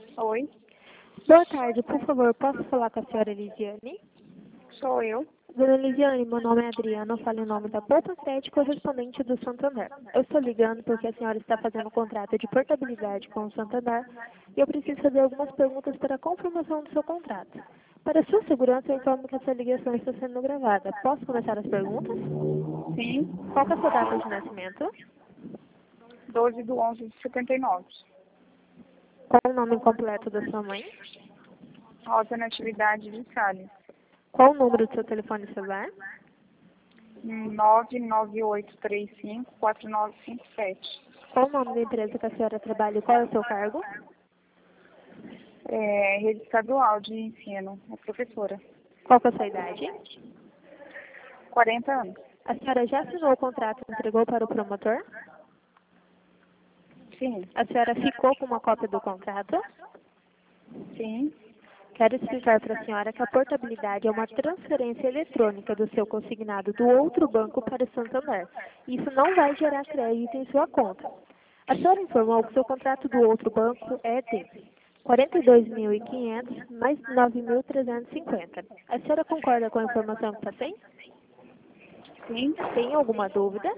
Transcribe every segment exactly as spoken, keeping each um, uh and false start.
Oi, Boa tarde, por favor, posso falar com a senhora Elisiane? sou eu. Dona Elisiane, meu nome é Adriana, eu falo em nome da Poupa Sede, correspondente do Santander. Eu estou ligando porque a senhora está fazendo um contrato de portabilidade com o Santander e eu preciso fazer algumas perguntas para a confirmação do seu contrato. Para sua segurança, eu informo que essa ligação está sendo gravada. Posso começar as perguntas? Sim, Qual que é a sua data de nascimento? doze de onze de setenta e nove. Qual o nome completo da sua mãe? Rosa Natividade de Salles. Qual o número do seu telefone celular? nove nove oito três cinco quatro nove cinco sete. Qual o nome da empresa que a senhora trabalha e qual é o seu cargo? É, rede estadual de ensino, é professora. Qual que é a sua idade? quarenta anos. A senhora já assinou o contrato e entregou para o promotor? Sim, A senhora ficou com uma cópia do contrato? sim, Quero explicar para a senhora que a portabilidade é uma transferência eletrônica do seu consignado do outro banco para o Santander. Isso não vai gerar crédito em sua conta. A senhora informou que seu contrato do outro banco é de quarenta e dois mil e quinhentos mais nove mil trezentos e cinquenta. A senhora concorda com a informação que passei? sim. Tem alguma dúvida?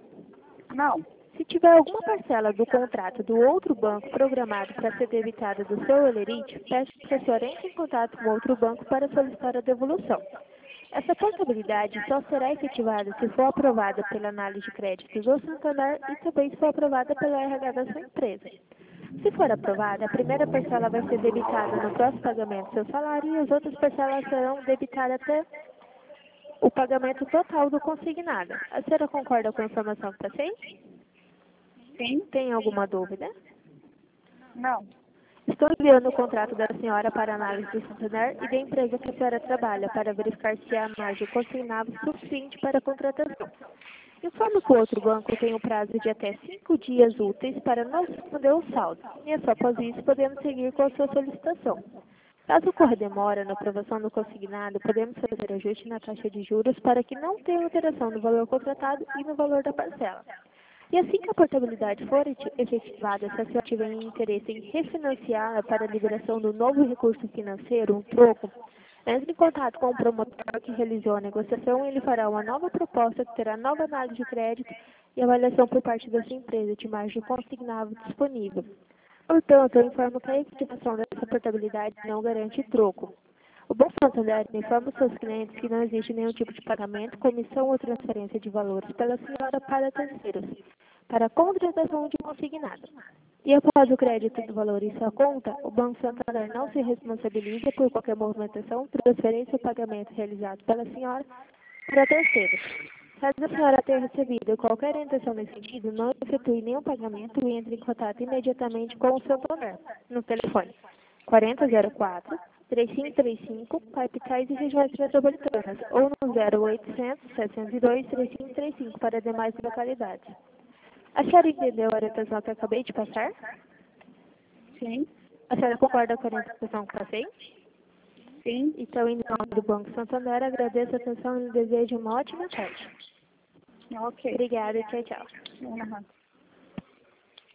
Não, Se tiver alguma parcela do contrato do outro banco programado para ser debitada do seu holerite, peço que a senhora entre em contato com outro banco para solicitar a devolução. Essa portabilidade só será efetivada se for aprovada pela análise de crédito do Santander e também se for aprovada pela R H da sua empresa. Se for aprovada, a primeira parcela vai ser debitada no próximo pagamento do seu salário e as outras parcelas serão debitadas até o pagamento total do consignado. A senhora concorda com a informação que passei? sim, Tem alguma dúvida? não. Estou enviando o contrato da senhora para análise do Santander e da empresa que a senhora trabalha para verificar se há margem consignável suficiente para a contratação. Informo que o outro banco tem um prazo de até cinco dias úteis para nos responder o saldo, e é só após isso podemos seguir com a sua solicitação. Caso ocorra demora na aprovação do consignado, podemos fazer ajuste na taxa de juros para que não tenha alteração no valor contratado e no valor da parcela. E assim que a portabilidade for efetivada, se a senhora tiver interesse em refinanciá-la para a liberação do novo recurso financeiro, um troco, entre em contato com o promotor que realizou a negociação e ele fará uma nova proposta que terá nova análise de crédito e avaliação por parte da sua empresa de margem consignável disponível. Portanto, eu informo que a efetivação dessa portabilidade não garante troco. O Banco Santander informa os seus clientes que não existe nenhum tipo de pagamento, comissão ou transferência de valores pela senhora para terceiros, para a contratação de consignado. E após o crédito do valor em sua conta, o Banco Santander não se responsabiliza por qualquer movimentação, transferência ou pagamento realizado pela senhora para terceiros. Caso a senhora tenha recebido qualquer intenção nesse sentido, não efetue nenhum pagamento e entre em contato imediatamente com o Santander, no telefone quarenta zero quatro, três cinco três cinco, capitais e regiões metropolitanas, ou no zero oitocentos, setecentos e dois, três cinco três cinco para demais localidades. A senhora entendeu a orientação que eu acabei de passar? Sim, A senhora concorda com a orientação que passei? sim. Então, em nome do Banco Santander, agradeço a atenção e desejo uma ótima tarde. Ok. Obrigada e tchau, tchau. Uhum.